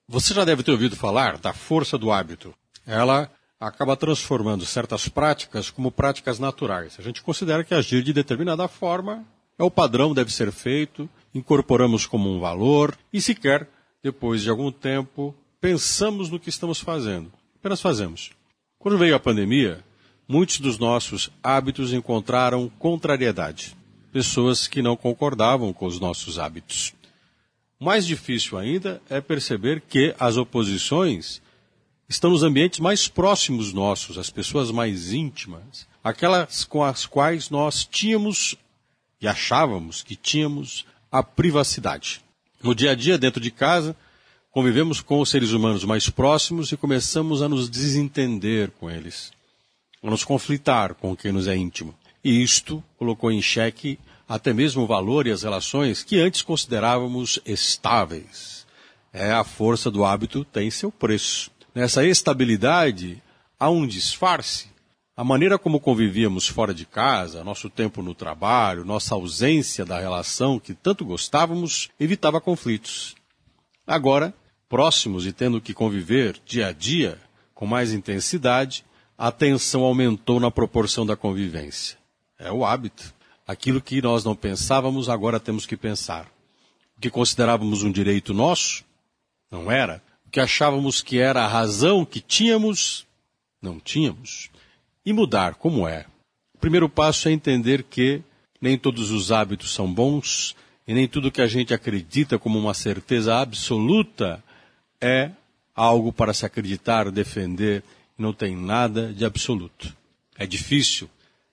Você já deve ter ouvido falar da força do hábito. Ela acaba transformando certas práticas como práticas naturais. A gente considera que agir de determinada forma é o padrão, deve ser feito, incorporamos como um valor e sequer, depois de algum tempo, pensamos no que estamos fazendo. Apenas fazemos. Quando veio a pandemia, muitos dos nossos hábitos encontraram contrariedade. Pessoas que não concordavam com os nossos hábitos. O mais difícil ainda é perceber que as oposições estão nos ambientes mais próximos nossos, as pessoas mais íntimas, aquelas com as quais nós tínhamos e achávamos que tínhamos a privacidade. No dia a dia, dentro de casa, convivemos com os seres humanos mais próximos e começamos a nos desentender com eles, a nos conflitar com quem nos é íntimo. E isto colocou em xeque até mesmo o valor e as relações que antes considerávamos estáveis. A força do hábito tem seu preço. Nessa estabilidade, há um disfarce. A maneira como convivíamos fora de casa, nosso tempo no trabalho, nossa ausência da relação que tanto gostávamos, evitava conflitos. Agora, próximos e tendo que conviver dia a dia, com mais intensidade, a tensão aumentou na proporção da convivência. É o hábito. Aquilo que nós não pensávamos, agora temos que pensar. O que considerávamos um direito nosso, não era. O que achávamos que era a razão que tínhamos, não tínhamos. E mudar, como é? O primeiro passo é entender que nem todos os hábitos são bons e nem tudo que a gente acredita como uma certeza absoluta é algo para se acreditar, defender, e não tem nada de absoluto. É difícil,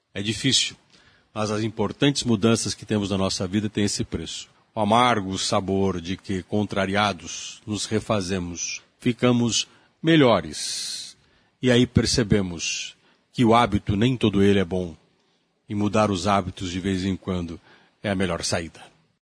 mas as importantes mudanças que temos na nossa vida têm esse preço. O amargo sabor de que, contrariados, nos refazemos, ficamos melhores. E aí percebemos que o hábito, nem todo ele é bom. E mudar os hábitos de vez em quando é a melhor saída.